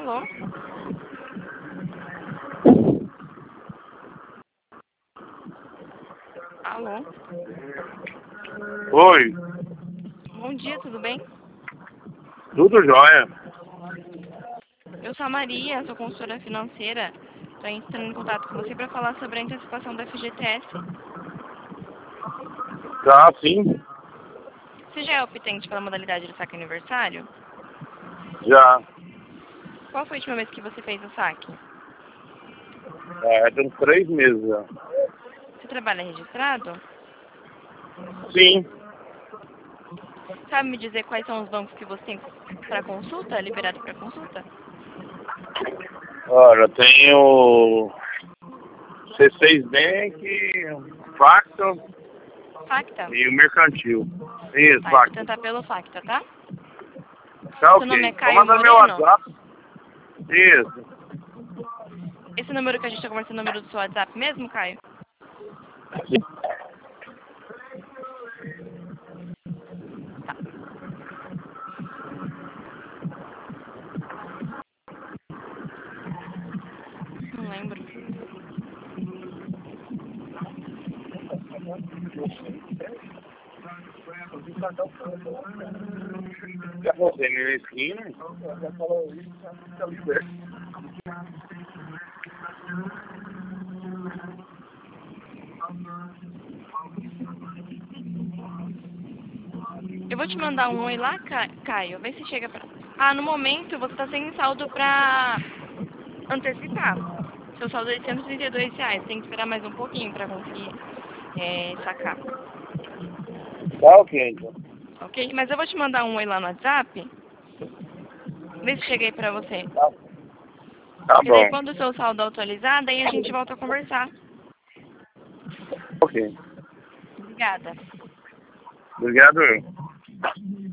Alô? Alô? Oi, Bom dia, tudo bem? tudo jóia? Eu sou a Maria, sou consultora financeira. Estou entrando em contato com você para falar sobre a antecipação da FGTS. Tá, sim, Você já é optante pela modalidade de saque aniversário? já. Qual foi a última vez que você fez o saque? Tem uns 3 meses já. Você trabalha registrado? Sim, Sabe me dizer quais são os bancos que você tem para consulta, liberado para consulta? olha, tenho C6 Bank, Facta Facta? e o Mercantil. Isso, Tá, eu vou Facta. tentar pelo Facta, tá? Tá Seu nome é ok. Vou Caio mandar meu Moreno? WhatsApp. Isso, Esse número que a gente está conversando é o número do seu WhatsApp mesmo, Caio? Tá, não lembro. já voltei na esquina. Eu vou te mandar um oi lá, Caio. Vê se chega pra... Ah, no momento você tá sem saldo pra antecipar. Seu saldo é de R$ 132. Tem que esperar mais um pouquinho pra conseguir sacar. Tá ok, então. Ok? Mas eu vou te mandar um oi lá no WhatsApp. Vê se chega aí pra você. Tá E daí bom. quando o seu saldo atualizar, daí a gente volta a conversar. Ok. Obrigada. Obrigado.